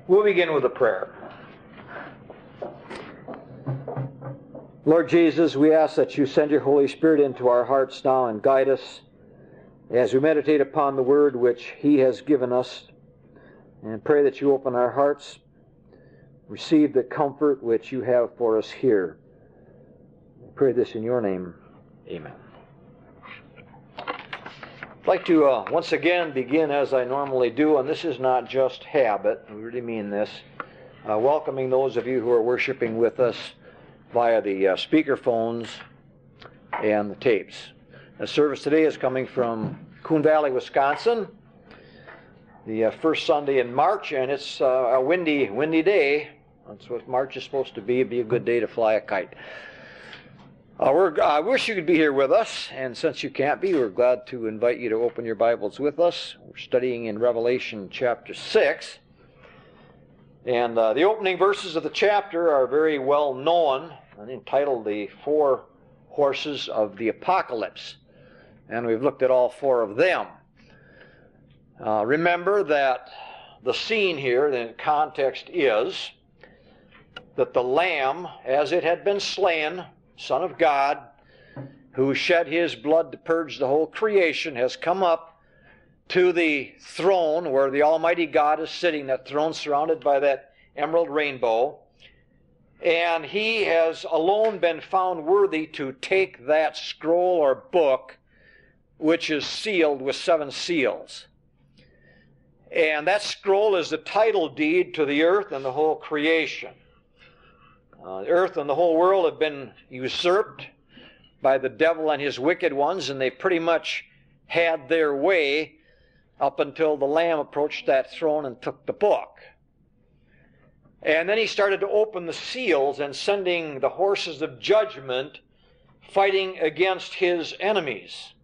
We'll begin with a prayer. Lord Jesus, we ask that you send your Holy Spirit into our hearts now and guide us as we meditate upon the word which he has given us, and pray that you open our hearts, receive the comfort which you have for us here. I pray this in your name. Amen. I'd like to once again begin as I normally do, and this is not just habit, we really mean this, welcoming those of you who are worshiping with us via the speakerphones and the tapes. The service today is coming from Coon Valley, Wisconsin, the first Sunday in March, and it's a windy day. That's what March is supposed to be. It'd be a good day to fly a kite. I wish you could be here with us, and since you can't be, we're glad to invite you to open your Bibles with us. We're studying in Revelation chapter 6, and the opening verses of the chapter are very well known and entitled The Four Horses of the Apocalypse, and we've looked at all four of them. Remember that the scene here, the context is that the Lamb, as it had been slain, Son of God, who shed his blood to purge the whole creation, has come up to the throne where the Almighty God is sitting, that throne surrounded by that emerald rainbow, and he has alone been found worthy to take that scroll or book which is sealed with 7 seals. And that scroll is the title deed to the earth and the whole creation. The earth and the whole world have been usurped by the devil and his wicked ones, and they pretty much had their way up until the Lamb approached that throne and took the book. And then he started to open the seals and sending the horses of judgment fighting against his enemies.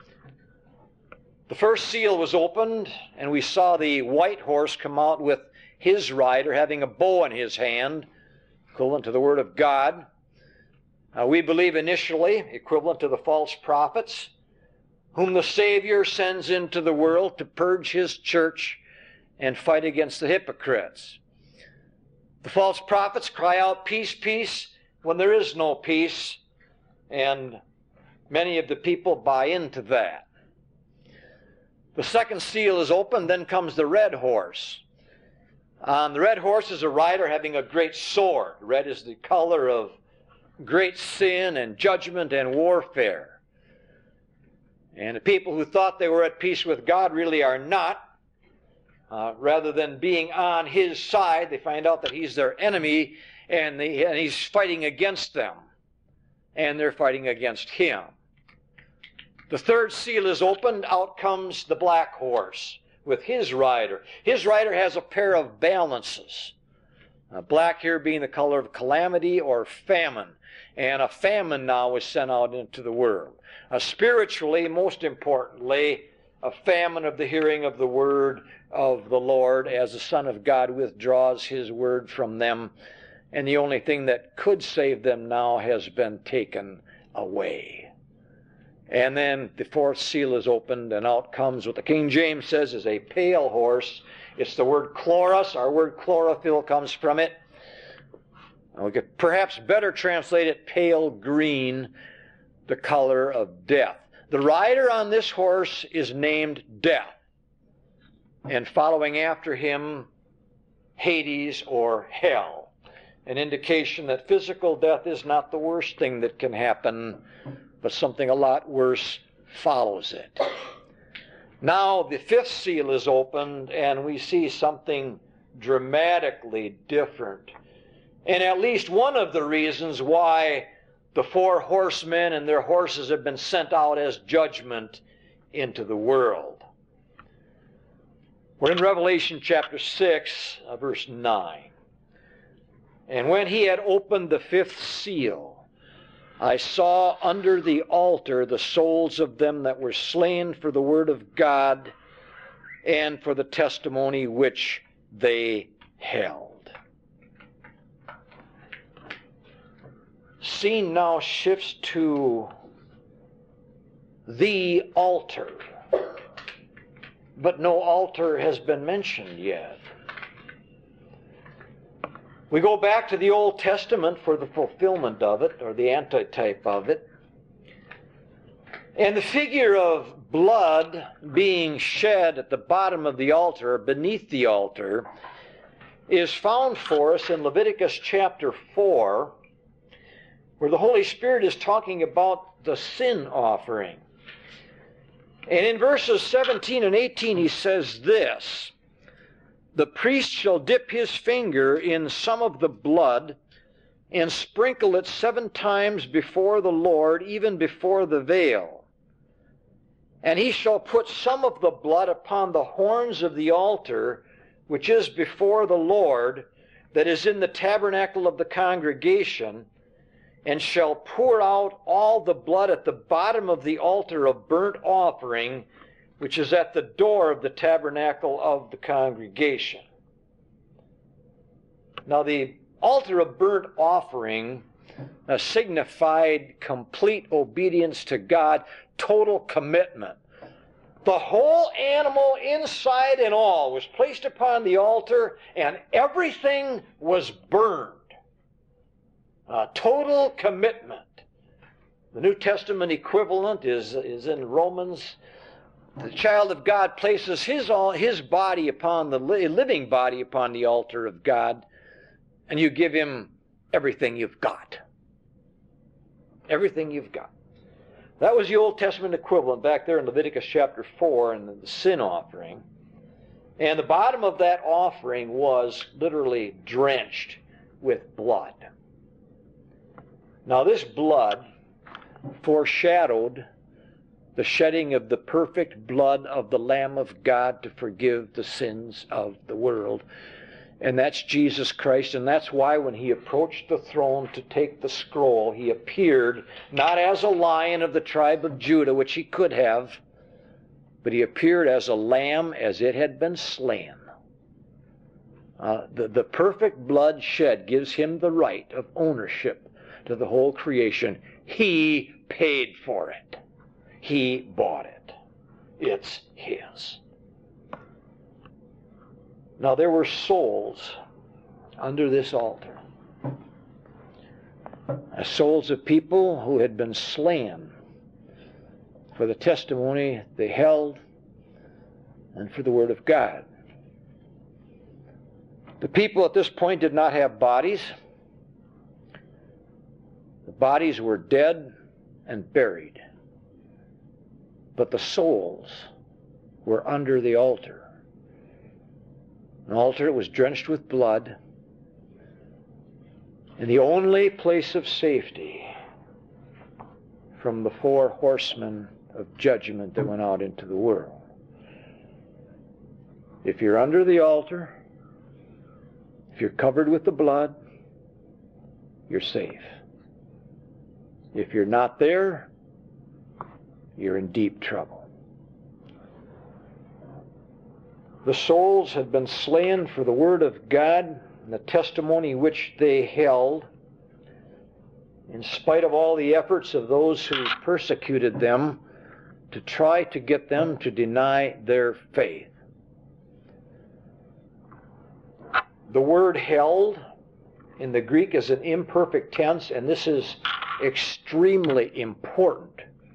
The first seal was opened, and we saw the white horse come out with his rider having a bow in his hand, equivalent to the Word of God. We believe initially equivalent to the false prophets, whom the Savior sends into the world to purge his church and fight against the hypocrites. The false prophets cry out, "Peace, peace," when there is no peace, and many of the people buy into that. The second seal is opened, then comes the red horse. The red horse is a rider having a great sword. Red is the color of great sin and judgment and warfare. And the people who thought they were at peace with God really are not. Rather than being on his side, they find out that he's their enemy, and he's fighting against them. And they're fighting against him. The third seal is opened. Out comes the black horse with his rider. His rider has a pair of balances. Black here being the color of calamity or famine. And a famine now is sent out into the world. Spiritually, most importantly, a famine of the hearing of the word of the Lord as the Son of God withdraws his word from them. And the only thing that could save them now has been taken away. And then the fourth seal is opened, and out comes what the King James says is a pale horse. It's the word chloros. Our word chlorophyll comes from it. We could perhaps better translate it pale green, the color of death. The rider on this horse is named Death, and following after him, Hades or hell, an indication that physical death is not the worst thing that can happen, but something a lot worse follows it. Now the fifth seal is opened, and we see something dramatically different. And at least one of the reasons why the 4 horsemen and their horses have been sent out as judgment into the world. We're in Revelation chapter 6, verse 9. And when he had opened the 5th seal, I saw under the altar the souls of them that were slain for the word of God and for the testimony which they held. Scene now shifts to the altar, but no altar has been mentioned yet. We go back to the Old Testament for the fulfillment of it, or the antitype of it. And the figure of blood being shed at the bottom of the altar, or beneath the altar, is found for us in Leviticus chapter 4, where the Holy Spirit is talking about the sin offering. And in verses 17 and 18 he says this, "The priest shall dip his finger in some of the blood and sprinkle it 7 times before the Lord, even before the veil. And he shall put some of the blood upon the horns of the altar, which is before the Lord, that is in the tabernacle of the congregation, and shall pour out all the blood at the bottom of the altar of burnt offering, which is at the door of the tabernacle of the congregation." Now the altar of burnt offering signified complete obedience to God, total commitment. The whole animal, inside and all, was placed upon the altar, and everything was burned. Total commitment. The New Testament equivalent is in Romans. The child of God places his body upon the living body upon the altar of God, and you give him everything you've got. Everything you've got. That was the Old Testament equivalent back there in Leviticus chapter 4 and the sin offering. And the bottom of that offering was literally drenched with blood. Now this blood foreshadowed the shedding of the perfect blood of the Lamb of God to forgive the sins of the world. And that's Jesus Christ, and that's why when he approached the throne to take the scroll, he appeared not as a lion of the tribe of Judah, which he could have, but he appeared as a lamb as it had been slain. The perfect blood shed gives him the right of ownership to the whole creation. He paid for it. He bought it. It's his. Now there were souls under this altar. Souls of people who had been slain for the testimony they held and for the Word of God. The people at this point did not have bodies. The bodies were dead and buried. But the souls were under the altar. An altar was drenched with blood, and the only place of safety from the 4 horsemen of judgment that went out into the world. If you're under the altar, if you're covered with the blood, you're safe. If you're not there, you're in deep trouble. The souls had been slain for the Word of God and the testimony which they held, in spite of all the efforts of those who persecuted them to try to get them to deny their faith. The word held in the Greek is an imperfect tense, and this is extremely important.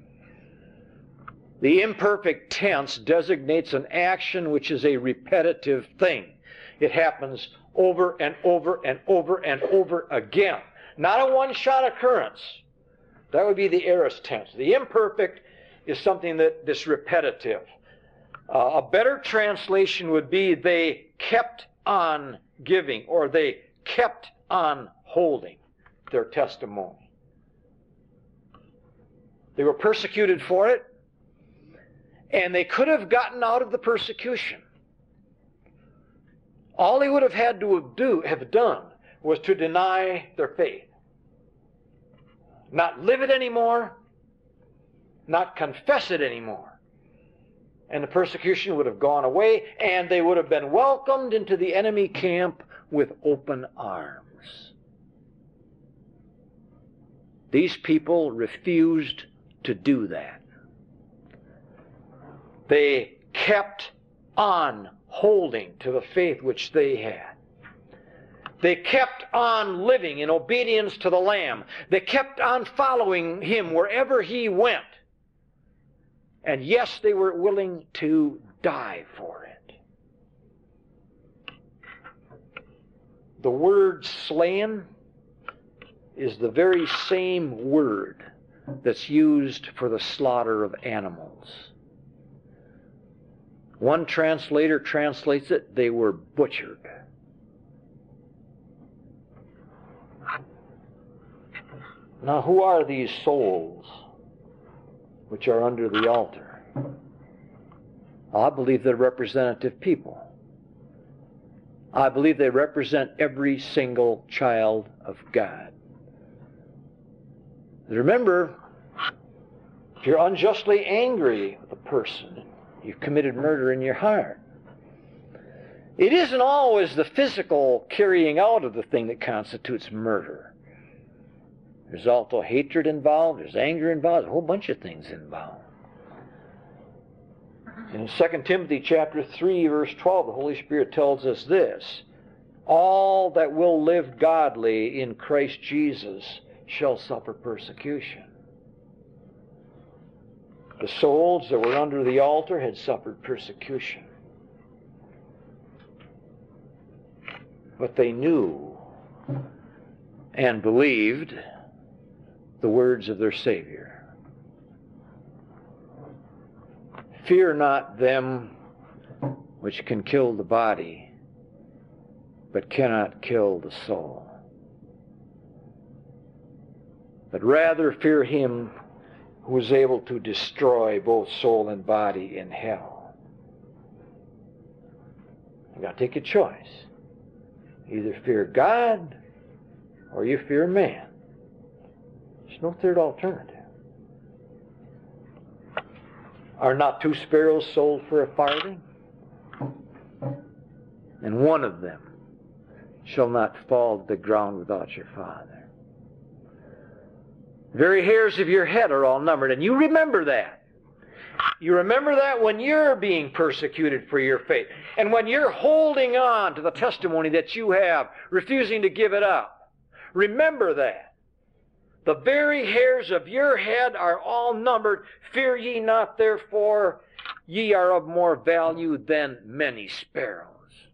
The imperfect tense designates an action which is a repetitive thing. It happens over and over and over and over again. Not a one-shot occurrence. That would be the aorist tense. The imperfect is something that's repetitive. A better translation would be they kept on giving, or they kept on holding their testimony. They were persecuted for it, and they could have gotten out of the persecution. All they would have had to have done was to deny their faith. Not live it anymore, not confess it anymore. And the persecution would have gone away, and they would have been welcomed into the enemy camp with open arms. These people refused to do that. They kept on holding to the faith which they had. They kept on living in obedience to the Lamb. They kept on following Him wherever He went. And yes, they were willing to die for it. The word slain is the very same word that's used for the slaughter of animals. One translator translates it, they were butchered. Now, who are these souls which are under the altar? I believe they're representative people. I believe they represent every single child of God. Remember, if you're unjustly angry with a person, you've committed murder in your heart. It isn't always the physical carrying out of the thing that constitutes murder. There's also hatred involved, there's anger involved, a whole bunch of things involved. In 2 Timothy chapter 3, verse 12, the Holy Spirit tells us this: all that will live godly in Christ Jesus shall suffer persecution. The souls that were under the altar had suffered persecution. But they knew and believed the words of their Savior. Fear not them which can kill the body, but cannot kill the soul. But rather fear Him who is able to destroy both soul and body in hell. You've got to take a choice. Either fear God or you fear man. There's no third alternative. Are not 2 sparrows sold for a farthing? And one of them shall not fall to the ground without your Father. The very hairs of your head are all numbered, and you remember that. You remember that when you're being persecuted for your faith, and when you're holding on to the testimony that you have, refusing to give it up. Remember that. The very hairs of your head are all numbered. Fear ye not, therefore, ye are of more value than many sparrows.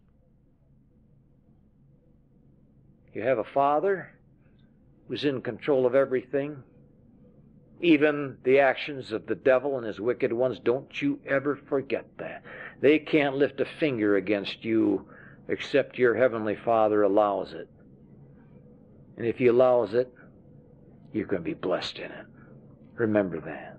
You have a Father who's in control of everything, even the actions of the devil and his wicked ones. Don't you ever forget that. They can't lift a finger against you except your Heavenly Father allows it. And if He allows it, you're going to be blessed in it. Remember that.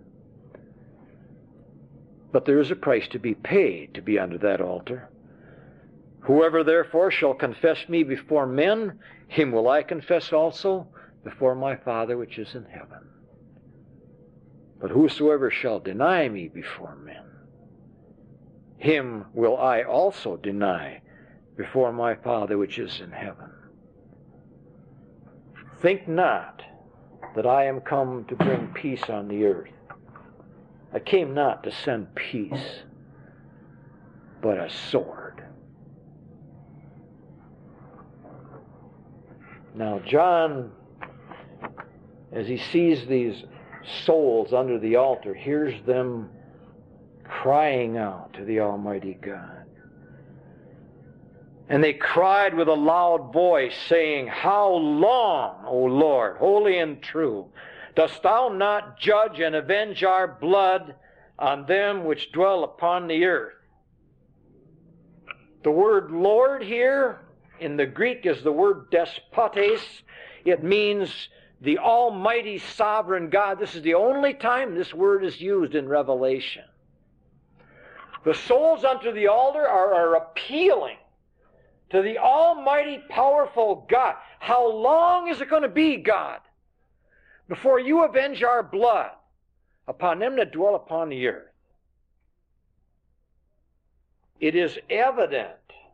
But there is a price to be paid to be under that altar. Whoever therefore shall confess me before men, him will I confess also before my Father which is in heaven. But whosoever shall deny me before men, him will I also deny before my Father which is in heaven. Think not that I am come to bring peace on the earth. I came not to send peace, but a sword. Now John, as he sees these souls under the altar, hears them crying out to the Almighty God. And they cried with a loud voice, saying, How long, O Lord, holy and true, dost thou not judge and avenge our blood on them which dwell upon the earth? The word Lord here in the Greek is the word despotes. It means the Almighty Sovereign God. This is the only time this word is used in Revelation. The souls unto the altar are appealing to the Almighty, powerful God. How long is it going to be, God, before you avenge our blood upon them that dwell upon the earth? It is evident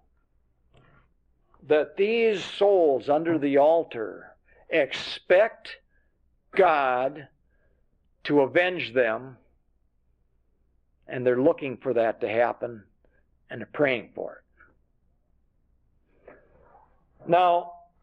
that these souls under the altar expect God to avenge them, and they're looking for that to happen, and they're praying for it. Now,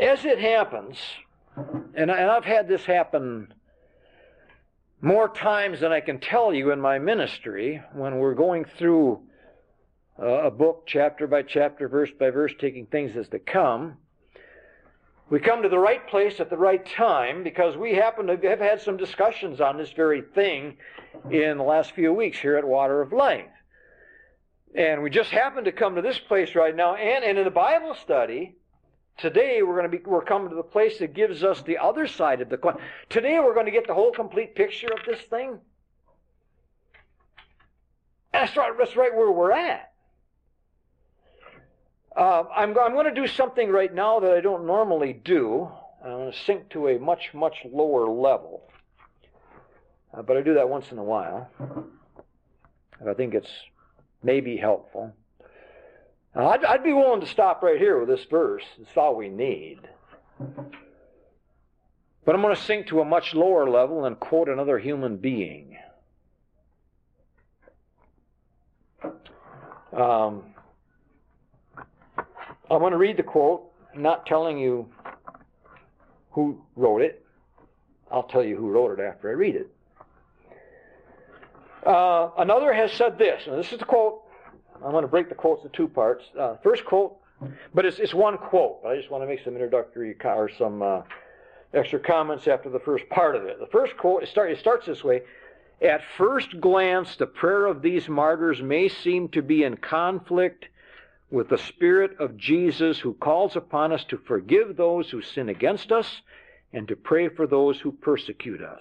As it happens, and I've had this happen more times than I can tell you in my ministry, when we're going through a book chapter by chapter, verse by verse, taking things as they come, we come to the right place at the right time because we happen to have had some discussions on this very thing in the last few weeks here at Water of Life. And we just happen to come to this place right now, and in the Bible study, today we're coming to the place that gives us the other side of the coin. Today we're going to get the whole complete picture of this thing. And that's right where we're at. I'm going to do something right now that I don't normally do. I'm going to sink to a much, much lower level. But I do that once in a while. I think it's maybe helpful. I'd be willing to stop right here with this verse. It's all we need. But I'm going to sink to a much lower level and quote another human being. I'm going to read the quote, not telling you who wrote it. I'll tell you who wrote it after I read it. Another has said this, and this is the quote. I'm going to break the quotes into two parts. First quote, but it's one quote. I just want to make some introductory or some extra comments after the first part of it. The first quote, it starts this way. At first glance, the prayer of these martyrs may seem to be in conflict with the Spirit of Jesus, who calls upon us to forgive those who sin against us and to pray for those who persecute us.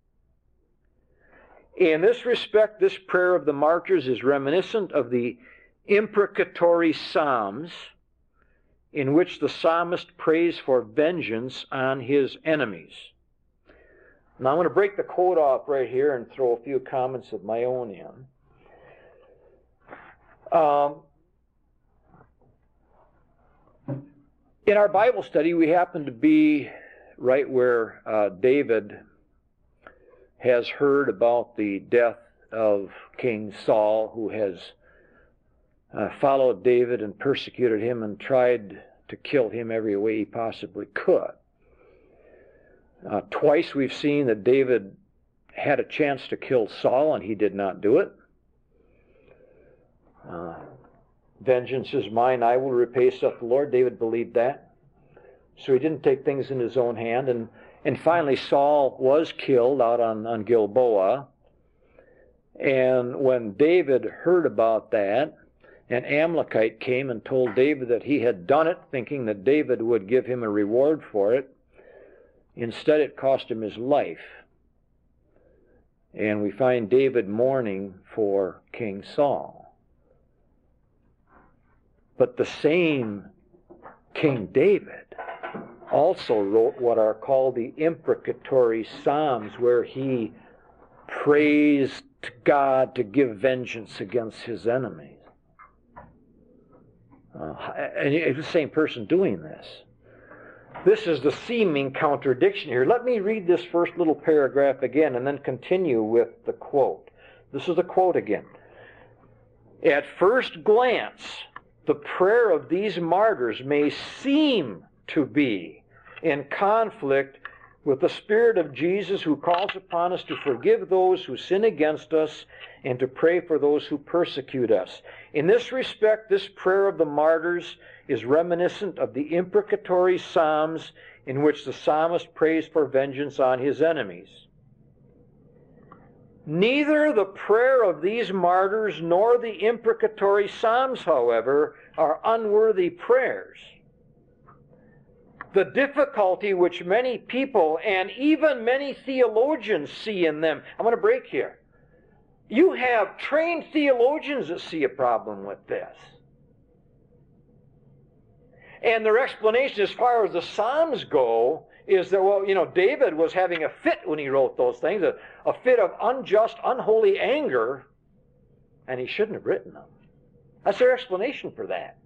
In this respect, this prayer of the martyrs is reminiscent of the imprecatory Psalms, in which the psalmist prays for vengeance on his enemies. Now I'm going to break the quote off right here and throw a few comments of my own in. In our Bible study, we happen to be right where David has heard about the death of King Saul, who has followed David and persecuted him and tried to kill him every way he possibly could. Twice we've seen that David had a chance to kill Saul and he did not do it. Vengeance is mine, I will repay, saith the Lord. David believed that. So he didn't take things in his own hand. And finally Saul was killed out on Gilboa. And when David heard about that, an Amalekite came and told David that he had done it, thinking that David would give him a reward for it. Instead, it cost him his life. And we find David mourning for King Saul. But the same King David also wrote what are called the imprecatory Psalms, where he prays to God to give vengeance against his enemies. And it's the same person doing this. This is the seeming contradiction here. Let me read this first little paragraph again and then continue with the quote. This is the quote again. At first glance, the prayer of these martyrs may seem to be in conflict with the Spirit of Jesus, who calls upon us to forgive those who sin against us and to pray for those who persecute us. In this respect, this prayer of the martyrs is reminiscent of the imprecatory Psalms, in which the psalmist prays for vengeance on his enemies. Neither the prayer of these martyrs nor the imprecatory Psalms, however, are unworthy prayers. The difficulty which many people and even many theologians see in them, I'm going to break here. You have trained theologians that see a problem with this. And their explanation as far as the Psalms go is that, well, David was having a fit when he wrote those things, a fit of unjust, unholy anger, and he shouldn't have written them. That's their explanation for that.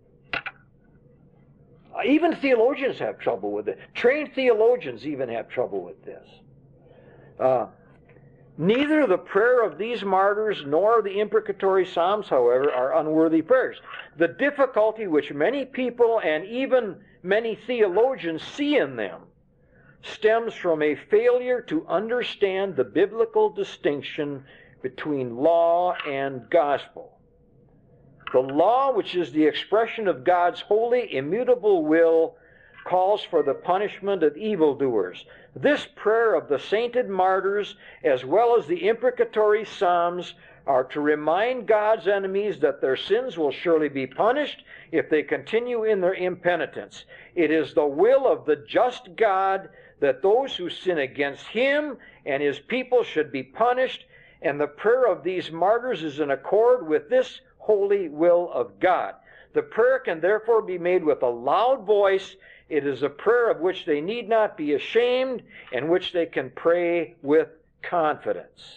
Even theologians have trouble with it. Trained theologians even have trouble with this. Neither the prayer of these martyrs nor the imprecatory psalms, however, are unworthy prayers. The difficulty which many people and even many theologians see in them stems from a failure to understand the biblical distinction between law and gospel. The law, which is the expression of God's holy, immutable will, calls for the punishment of evildoers. This prayer of the sainted martyrs, as well as the imprecatory psalms, are to remind God's enemies that their sins will surely be punished if they continue in their impenitence. It is the will of the just God that those who sin against Him and His people should be punished, and the prayer of these martyrs is in accord with this holy will of God. The prayer can therefore be made with a loud voice. It is a prayer of which they need not be ashamed, and which they can pray with confidence.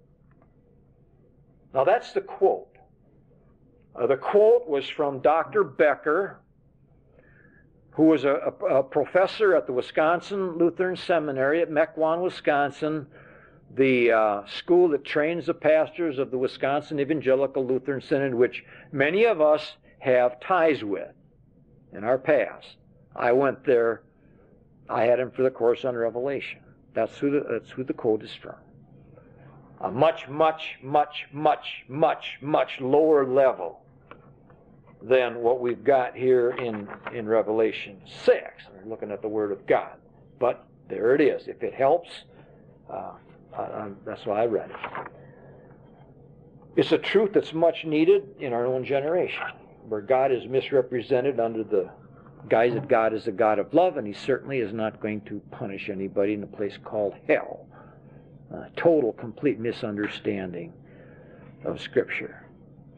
Now that's the quote. The quote was from Dr. Becker, who was a professor at the Wisconsin Lutheran Seminary at Mequon, Wisconsin, the school that trains the pastors of the Wisconsin Evangelical Lutheran Synod, which many of us have ties with in our past. I went there. I had him for the course on Revelation. That's who the quote is from. A much, much, much, much, much, much lower level than what we've got here in Revelation 6. We're looking at the Word of God. But there it is. If it helps, that's why I read it. It's a truth that's much needed in our own generation, where God is misrepresented under the guise that God is a God of love, and He certainly is not going to punish anybody in a place called hell. Total, complete misunderstanding of Scripture.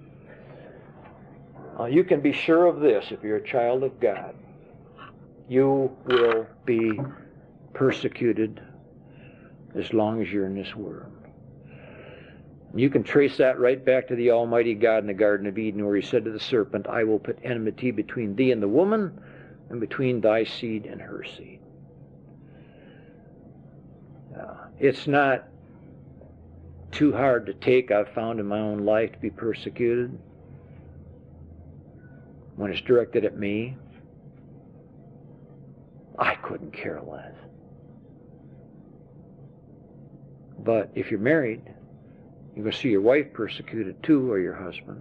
You can be sure of this if you're a child of God. You will be persecuted as long as you're in this world. You can trace that right back to the Almighty God in the Garden of Eden, where He said to the serpent, I will put enmity between thee and the woman, and between thy seed and her seed. It's not too hard to take, I've found in my own life, to be persecuted when it's directed at me. I couldn't care less. But if you're married, you're going to see your wife persecuted too, or your husband.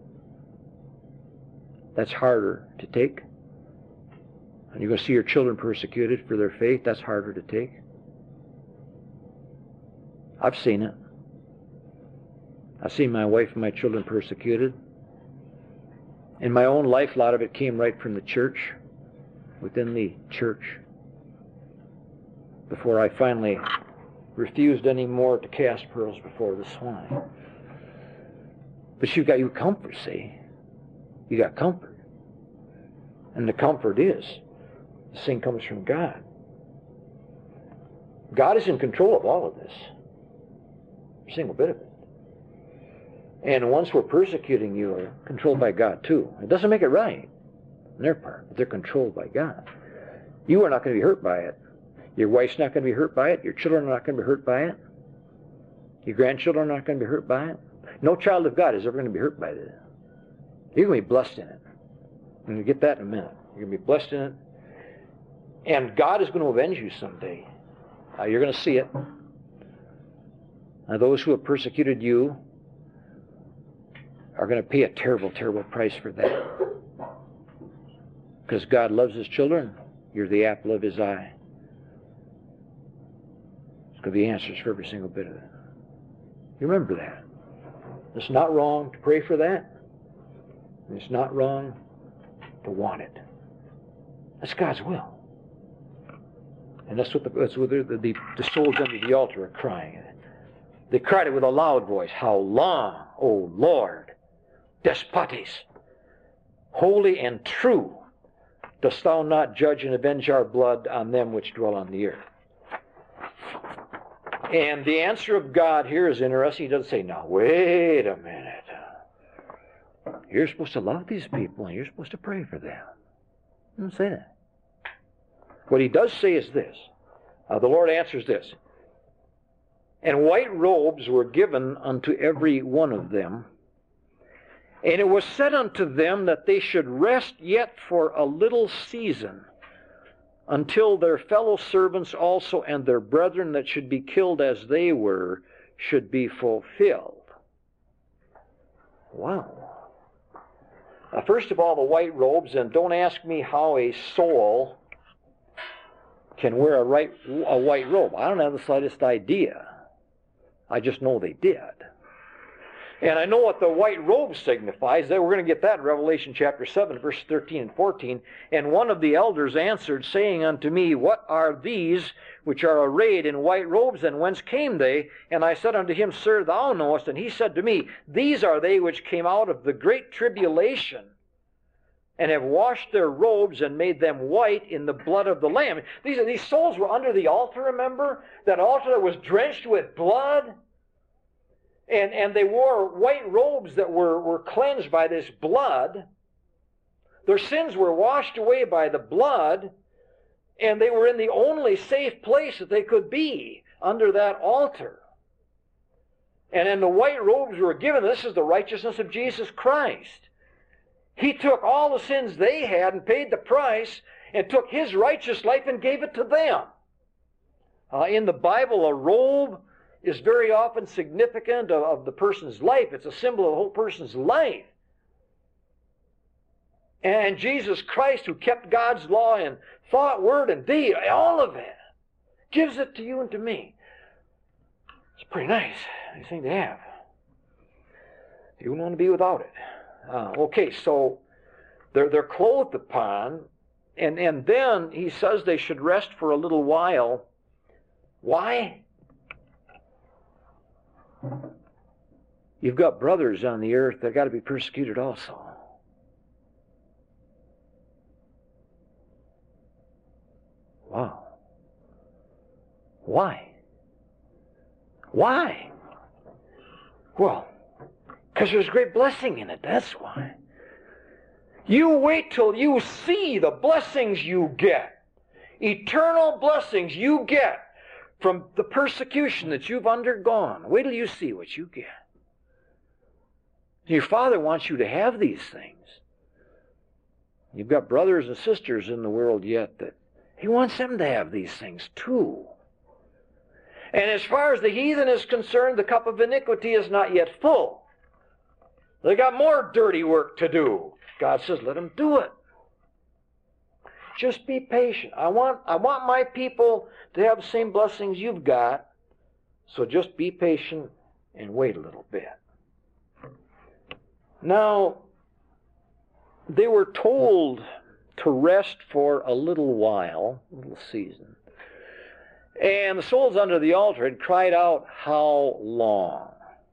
That's harder to take. And you're going to see your children persecuted for their faith. That's harder to take. I've seen it. I've seen my wife and my children persecuted. In my own life, a lot of it came right from the church, within the church, before I finally refused any more to cast pearls before the swine. But you got your comfort, see? You got comfort. And the comfort is, this thing comes from God. God is in control of all of this. A single bit of it. And the ones who are persecuting you are controlled by God too. It doesn't make it right on their part, but they're controlled by God. You are not going to be hurt by it. Your wife's not going to be hurt by it. Your children are not going to be hurt by it. Your grandchildren are not going to be hurt by it. No child of God is ever going to be hurt by this. You're going to be blessed in it. I'm going to get that in a minute. You're going to be blessed in it. And God is going to avenge you someday. You're going to see it. Those who have persecuted you are going to pay a terrible, terrible price for that. Because God loves His children. You're the apple of His eye. There's going to be answers for every single bit of it. You remember that. It's not wrong to pray for that. It's not wrong to want it. That's God's will. And that's what the souls under the altar are crying. They cried it with a loud voice. How long, O Lord, despotes, holy and true, dost thou not judge and avenge our blood on them which dwell on the earth? And the answer of God here is interesting. He doesn't say, now, wait a minute. You're supposed to love these people, and you're supposed to pray for them. He doesn't say that. What He does say is this. The Lord answers this. And white robes were given unto every one of them. And it was said unto them that they should rest yet for a little season, until their fellow servants also and their brethren that should be killed as they were should be fulfilled. Wow. First of all, the white robes, and don't ask me how a soul can wear a white robe. I don't have the slightest idea. I just know they did. And I know what the white robe signifies. We're going to get that in Revelation chapter 7, verse 13 and 14. And one of the elders answered, saying unto me, What are these which are arrayed in white robes, and whence came they? And I said unto him, Sir, thou knowest. And he said to me, These are they which came out of the great tribulation, and have washed their robes and made them white in the blood of the Lamb. These souls were under the altar, remember? That altar that was drenched with blood. And they wore white robes that were cleansed by this blood. Their sins were washed away by the blood, and they were in the only safe place that they could be, under that altar. And then the white robes were given. This is the righteousness of Jesus Christ. He took all the sins they had and paid the price, and took His righteous life and gave it to them. In the Bible, a robe is very often significant of the person's life. It's a symbol of the whole person's life. And Jesus Christ, who kept God's law in thought, word, and deed, all of it, gives it to you and to me. It's pretty nice thing to have. You wouldn't want to be without it. Okay, so they're clothed upon, and then he says they should rest for a little while. Why? You've got brothers on the earth that got to be persecuted also. Wow. Why? Why? Well, because there's great blessing in it, that's why. You wait till you see the blessings you get. Eternal blessings you get from the persecution that you've undergone. Wait till you see what you get. Your Father wants you to have these things. You've got brothers and sisters in the world yet that He wants them to have these things too. And as far as the heathen is concerned, the cup of iniquity is not yet full. They got more dirty work to do. God says, let them do it. Just be patient. I want my people to have the same blessings you've got. So just be patient and wait a little bit. Now, they were told to rest for a little while, a little season. And the souls under the altar had cried out, how long?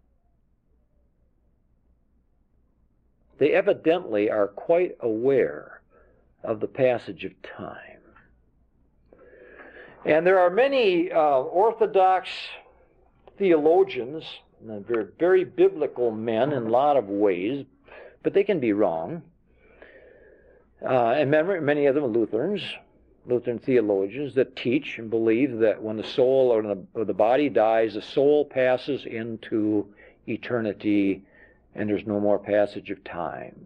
They evidently are quite aware of the passage of time. And there are many Orthodox theologians, and they're very biblical men in a lot of ways, but they can be wrong. And many of them are Lutheran theologians that teach and believe that when the soul or the body dies, the soul passes into eternity and there's no more passage of time.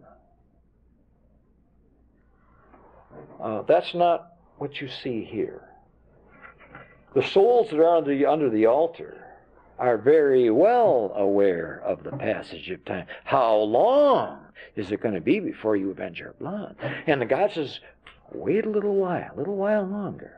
That's not what you see here. The souls that are under the altar are very well aware of the passage of time. How long is it going to be before you avenge your blood? And the God says, wait a little while longer.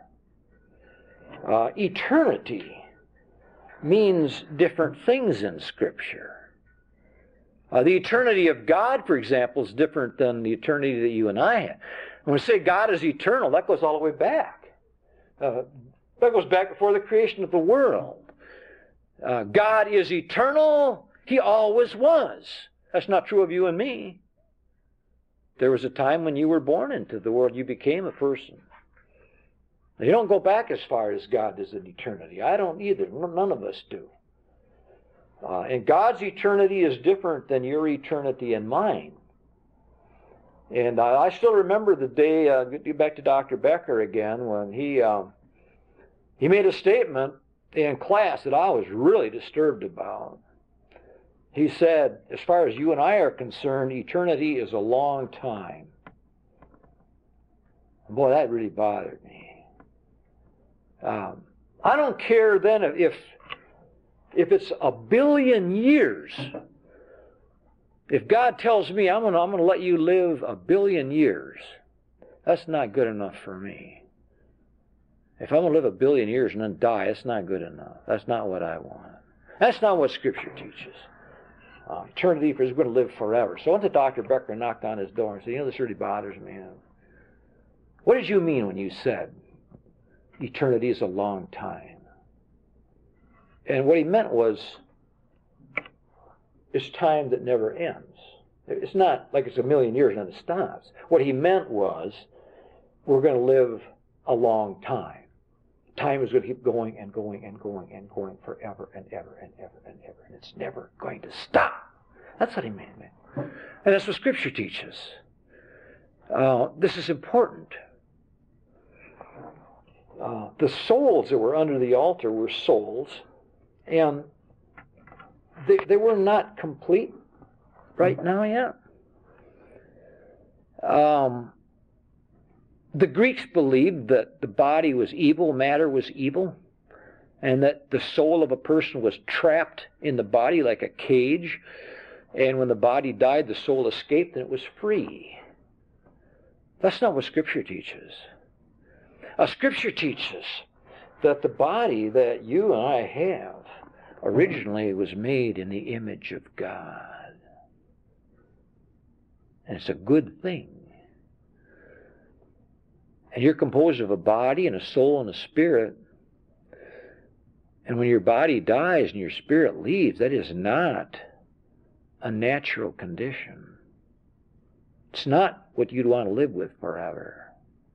Eternity means different things in Scripture. The eternity of God, for example, is different than the eternity that you and I have. When we say God is eternal, that goes all the way back. That goes back before the creation of the world. God is eternal. He always was. That's not true of you and me. There was a time when you were born into the world, you became a person. You don't go back as far as God does in eternity. I don't either. None of us do. And God's eternity is different than your eternity and mine. And I still remember the day, get back to Dr. Becker again, when he made a statement in class that I was really disturbed about. He said, as far as you and I are concerned, eternity is a long time. Boy, that really bothered me. I don't care then if it's 1 billion years. If God tells me I'm going to let you live 1 billion years, that's not good enough for me. If I'm going to live 1 billion years and then die, that's not good enough. That's not what I want. That's not what Scripture teaches. Eternity is going to live forever. So I went to Dr. Becker and knocked on his door and said, this really bothers me. What did you mean when you said eternity is a long time? And what he meant was, it's time that never ends. It's not like it's 1 million years and then it stops. What he meant was, we're going to live a long time. Time is going to keep going and going and going and going forever and ever and ever and ever. And it's never going to stop. That's what he meant. And that's what Scripture teaches. This is important. The souls that were under the altar were souls, and they were not complete right now yet. The Greeks believed that the body was evil, matter was evil, and that the soul of a person was trapped in the body like a cage, and when the body died, the soul escaped and it was free. That's not what Scripture teaches. Scripture teaches that the body that you and I have originally was made in the image of God. And it's a good thing. And you're composed of a body and a soul and a spirit. And when your body dies and your spirit leaves, that is not a natural condition. It's not what you'd want to live with forever.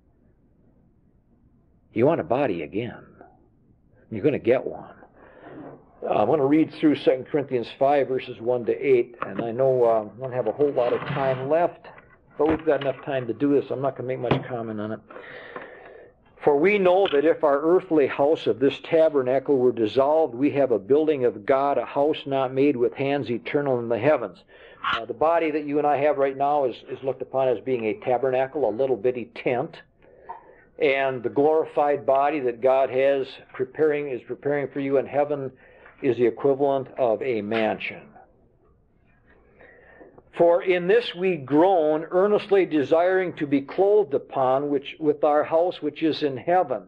You want a body again. You're going to get one. I'm going to read through 2 Corinthians 5, verses 1 to 8. And I know I don't have a whole lot of time left, but we've got enough time to do this. I'm not going to make much comment on it. For we know that if our earthly house of this tabernacle were dissolved, we have a building of God, a house not made with hands, eternal in the heavens. The body that you and I have right now is looked upon as being a tabernacle, a little bitty tent. And the glorified body that God is preparing for you in heaven is the equivalent of a mansion. For in this we groan, earnestly desiring to be clothed upon with our house which is in heaven.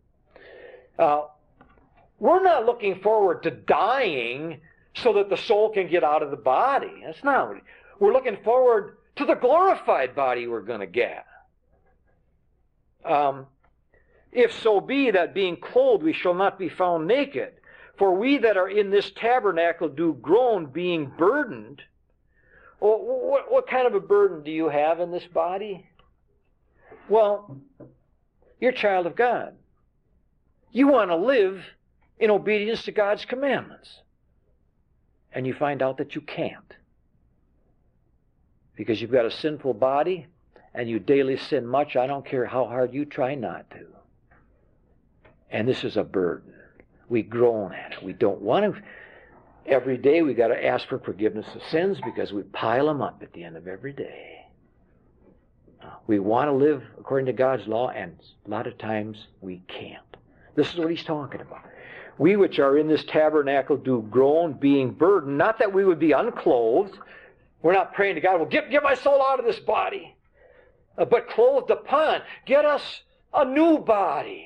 We're not looking forward to dying so that the soul can get out of the body. That's not what we're looking forward to, the glorified body we're going to get. If so be that being clothed we shall not be found naked. For we that are in this tabernacle do groan, being burdened. Well, what kind of a burden do you have in this body? Well, you're a child of God. You want to live in obedience to God's commandments. And you find out that you can't. Because you've got a sinful body, and you daily sin much. I don't care how hard you try not to. And this is a burden. We groan at it. We don't want to. Every day we got to ask for forgiveness of sins because we pile them up at the end of every day. We want to live according to God's law, and a lot of times we can't. This is what he's talking about. We which are in this tabernacle do groan, being burdened. Not that we would be unclothed. We're not praying to God, well, get my soul out of this body. But clothed upon. Get us a new body.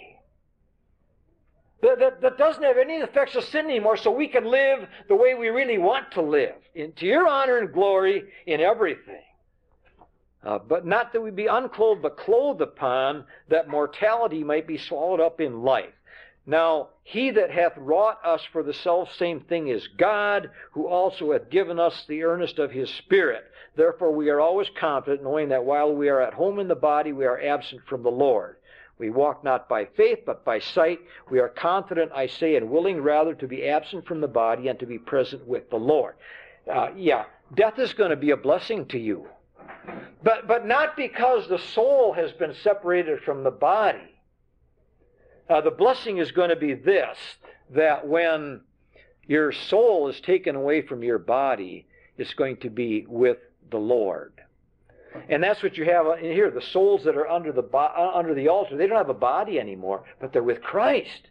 That doesn't have any effects of sin anymore, so we can live the way we really want to live, to your honor and glory in everything. But not that we be unclothed, but clothed upon, that mortality might be swallowed up in life. Now, he that hath wrought us for the selfsame thing is God, who also hath given us the earnest of his Spirit. Therefore we are always confident, knowing that while we are at home in the body, we are absent from the Lord. We walk not by faith, but by sight. We are confident, I say, and willing rather to be absent from the body and to be present with the Lord. Death is going to be a blessing to you. But not because the soul has been separated from the body. The blessing is going to be this, that when your soul is taken away from your body, it's going to be with the Lord. And that's what you have in here. The souls that are under the altar, they don't have a body anymore, but they're with Christ.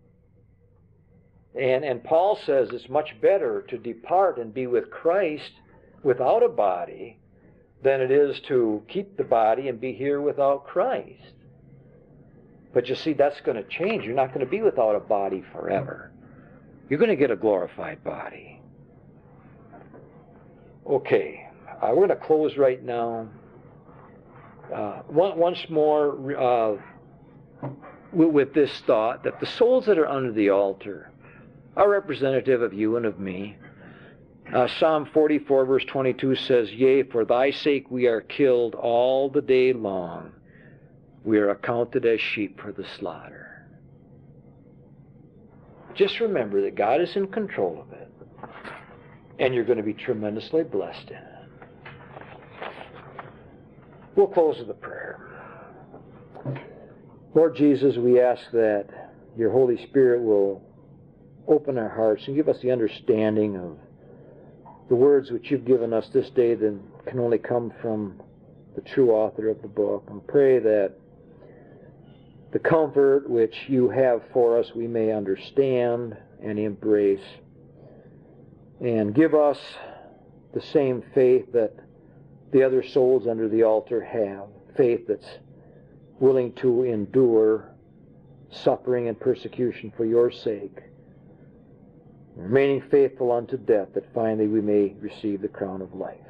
And Paul says it's much better to depart and be with Christ without a body than it is to keep the body and be here without Christ. But you see, that's going to change. You're not going to be without a body forever. You're going to get a glorified body. Okay, we're going to close right now. Once more with this thought that the souls that are under the altar are representative of you and of me. Psalm 44 verse 22 says, "Yea, for thy sake we are killed all the day long. We are accounted as sheep for the slaughter." Just remember that God is in control of it, and you're going to be tremendously blessed in it. We'll close with a prayer. Lord Jesus, we ask that your Holy Spirit will open our hearts and give us the understanding of the words which you've given us this day that can only come from the true author of the book. And pray that the comfort which you have for us we may understand and embrace. And give us the same faith that the other souls under the altar have. Faith that's willing to endure suffering and persecution for your sake, remaining faithful unto death, that finally we may receive the crown of life.